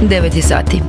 9 sati.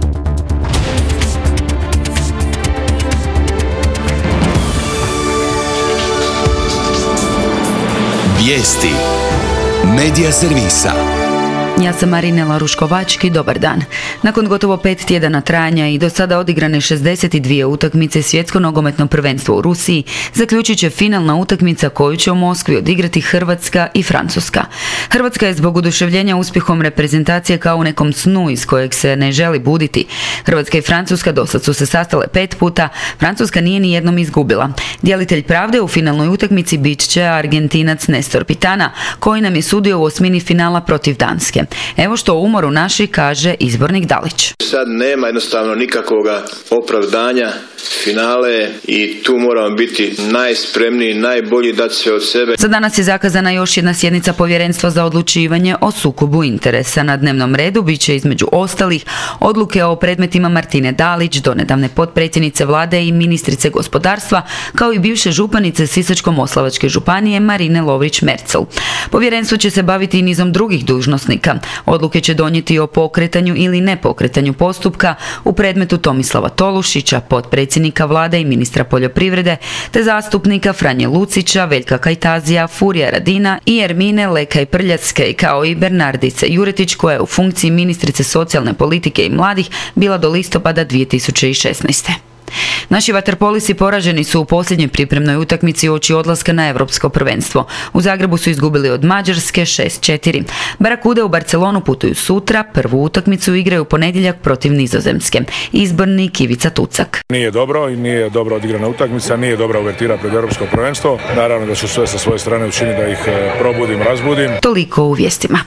Vijesti Medija servisa. Ja sam Marinela Ruškovački, dobar dan. Nakon gotovo 5 tjedana trajanja i do sada odigrane 62 utakmice svjetsko nogometno prvenstvo u Rusiji, zaključit će finalna utakmica koju će u Moskvi odigrati Hrvatska i Francuska. Hrvatska je zbog oduševljenja uspjehom reprezentacije kao u nekom snu iz kojeg se ne želi buditi. Hrvatska i Francuska dosad su se sastale 5 puta, Francuska nije ni jednom izgubila. Djelitelj pravde u finalnoj utakmici bit će Argentinac Nestor Pitana, koji nam je sudio u osmini finala protiv Danske. Evo što o umoru naši kaže izbornik Dalić. Sad nema jednostavno nikakvog opravdanja, finale i tu moramo biti najspremniji, najbolji, dati sve od sebe. Za danas je zakazana još jedna sjednica Povjerenstva za odlučivanje o sukobu interesa. Na dnevnom redu bit će između ostalih odluke o predmetima Martine Dalić, donedavne potpredsjednice vlade i ministrice gospodarstva, kao i bivše županice Sisačko-moslavačke županije Marine Lovrić-Merzel. Povjerenstvo će se baviti i nizom drugih dužnosnika. Odluke će donijeti o pokretanju ili nepokretanju postupka u predmetu Tomislava Tolušića, potpredsjednika vlade i ministra poljoprivrede, te zastupnika Franje Lucića, Veljka Kajtazija, Furija Radina i Ermine Lekaj-Prljacke, kao i Bernardice Juretić, koja je u funkciji ministrice socijalne politike i mladih bila do listopada 2016. Naši vaterpolisi poraženi su u posljednjoj pripremnoj utakmici uoči odlaska na Europsko prvenstvo. U Zagrebu su izgubili od Mađarske 6-4. Barakude u Barcelonu putuju sutra, prvu utakmicu igraju u ponedjeljak protiv Nizozemske. Izbornik Ivica Tucak. Nije dobro i nije dobro odigrana utakmica, nije dobra uvertira pred Europsko prvenstvo. Naravno da ću sve sa svoje strane učiniti da ih probudim, razbudim. Toliko u vijestima.